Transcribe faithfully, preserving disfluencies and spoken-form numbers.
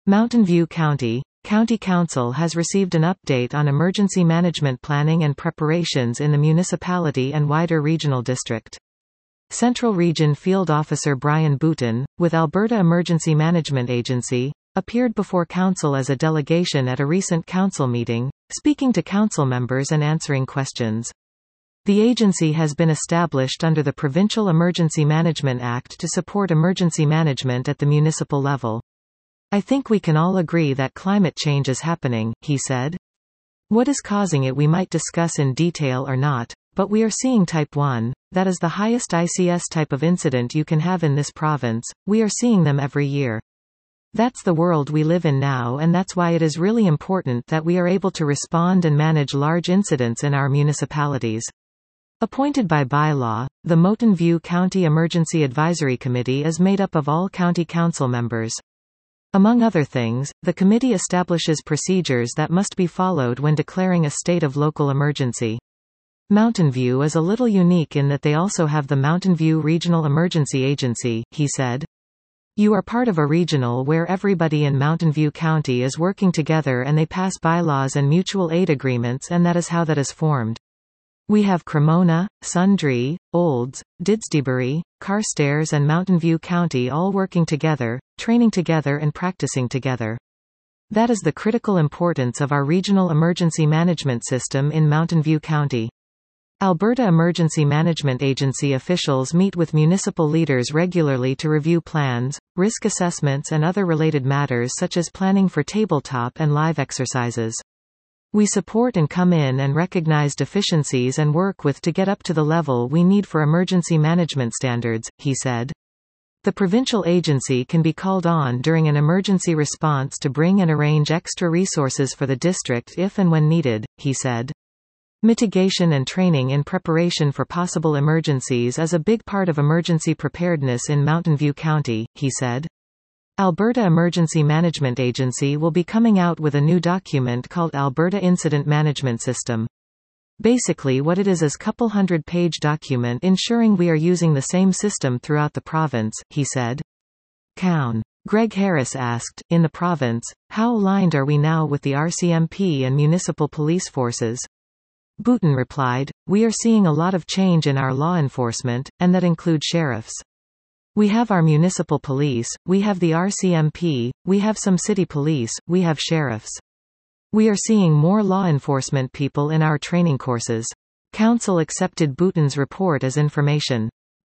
Mountain View County. County Council has received an update on emergency management planning and preparations in the municipality and wider regional district. Central Region Field Officer Brian Boutin, with Alberta Emergency Management Agency, appeared before Council as a delegation at a recent Council meeting, speaking to Council members and answering questions. The agency has been established under the Provincial Emergency Management Act to support emergency management at the municipal level. "I think we can all agree that climate change is happening," he said. "What is causing it we might discuss in detail or not, but we are seeing Type one, that is the highest I C S type of incident you can have in this province, we are seeing them every year. That's the world we live in now, and that's why it is really important that we are able to respond and manage large incidents in our municipalities." Appointed by bylaw, the Mountain View County Emergency Advisory Committee is made up of all county council members. Among other things, the committee establishes procedures that must be followed when declaring a state of local emergency. Mountain View is a little unique in that they also have the Mountain View Regional Emergency Agency, he said. "You are part of a regional where everybody in Mountain View County is working together and they pass bylaws and mutual aid agreements, and that is how that is formed. We have Cremona, Sundre, Olds, Didsbury, Carstairs and Mountain View County all working together, training together and practicing together. That is the critical importance of our regional emergency management system in Mountain View County." Alberta Emergency Management Agency officials meet with municipal leaders regularly to review plans, risk assessments and other related matters such as planning for tabletop and live exercises. "We support and come in and recognize deficiencies and work with to get up to the level we need for emergency management standards," he said. The provincial agency can be called on during an emergency response to bring and arrange extra resources for the district if and when needed, he said. Mitigation and training in preparation for possible emergencies is a big part of emergency preparedness in Mountain View County, he said. Alberta Emergency Management Agency will be coming out with a new document called Alberta Incident Management System. Basically what it is is a couple hundred page document ensuring we are using the same system throughout the province, he said. Cown. Greg Harris asked, in the province, how aligned are we now with the R C M P and municipal police forces? Boutin replied, we are seeing a lot of change in our law enforcement, and that includes sheriffs. We have our municipal police, we have the R C M P, we have some city police, we have sheriffs. We are seeing more law enforcement people in our training courses. Council accepted Boutin's report as information.